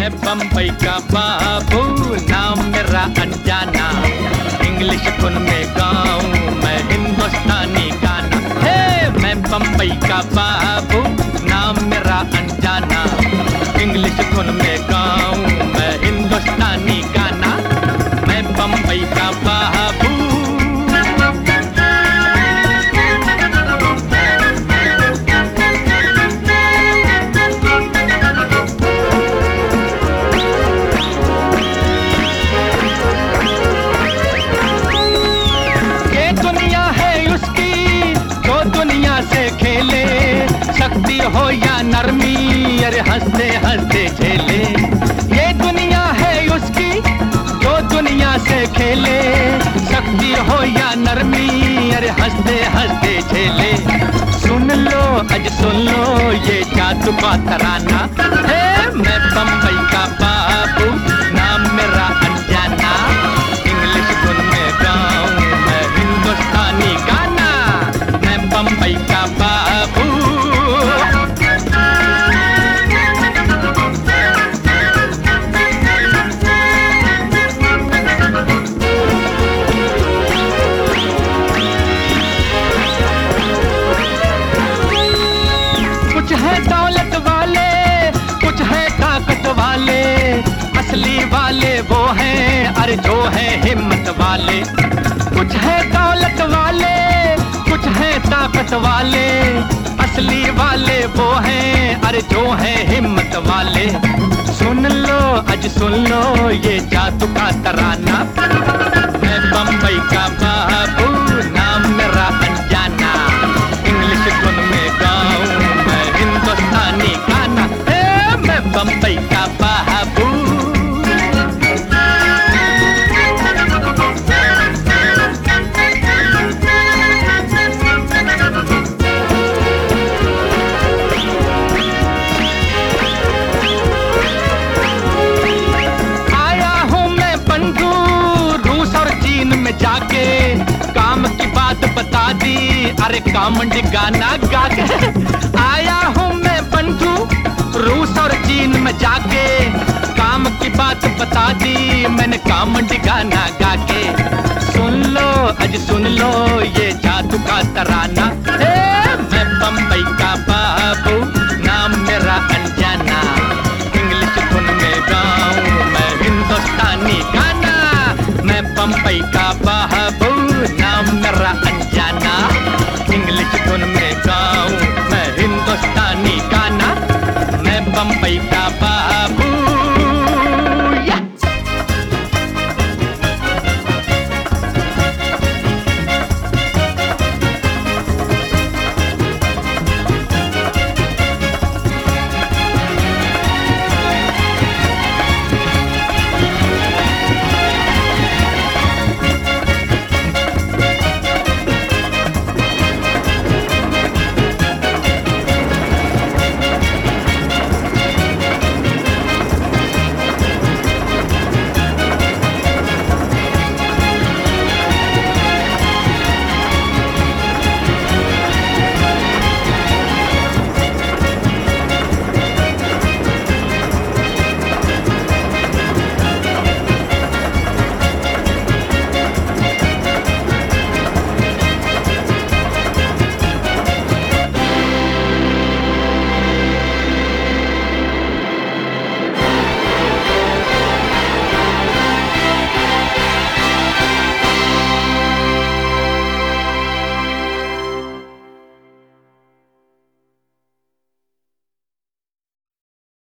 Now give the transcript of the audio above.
मैं बम्बई का बाबू, नाम मेरा अनजाना। इंग्लिश धुन में गाऊं मैं हिंदुस्तानी गाना। हे मैं बम्बई का बाबू, नाम मेरा अनजाना। इंग्लिश धुन में गाऊं मैं हिंदुस्तानी गाना। मैं बम्बई का बाबू। खेले शक्ति हो या नरमी, अरे हंसते हंसते झेले। ये दुनिया है उसकी जो दुनिया से खेले, शक्ति हो या नरमी, अरे हंसते हंसते झेले। सुन लो आज सुन लो ये जादू का तराना। हे मैं बम्बई का बाबू, नाम मेरा अनजाना। इंग्लिश धुन में गाऊं मैं हिंदुस्तानी गाना। मैं बम्बई का बाबू। कुछ है दौलत वाले, कुछ है ताकत वाले, असली वाले वो हैं अरे जो है हिम्मत वाले। कुछ है दौलत वाले, कुछ है ताकत वाले, असली वाले वो हैं अरे जो है हिम्मत वाले। सुन लो आज सुन लो ये जादू का तराना। मैं बम्बई का बाबू, नाम मेरा अनजाना। इंग्लिश धुन में गाऊं मैं हिंदुस्तानी गाना। मैं बम्बई का बाबू। जाके काम की बात बता दी, अरे कामंडी गाना गा के। आया हूँ मैं बंधु रूस और चीन में जाके, काम की बात बता दी मैंने कामंडी गाना गा के। सुन लो आज सुन लो ये जादू का तराना।